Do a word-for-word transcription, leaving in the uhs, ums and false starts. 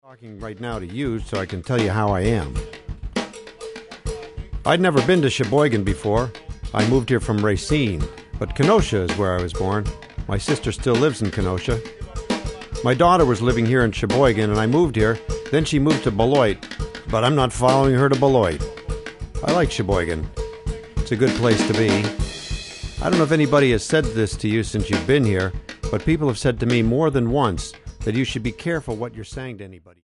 Talking right now to you so I can tell you how I am. I'd never been to Sheboygan before. I moved here from Racine, but Kenosha is where I was born. My sister still lives in Kenosha. My daughter was living here in Sheboygan, and I moved here. Then she moved to Beloit, but I'm not following her to Beloit. I like Sheboygan. It's a good place to be. I don't know if anybody has said this to you since you've been here, but people have said to me more than once that you should be careful what you're saying to anybody.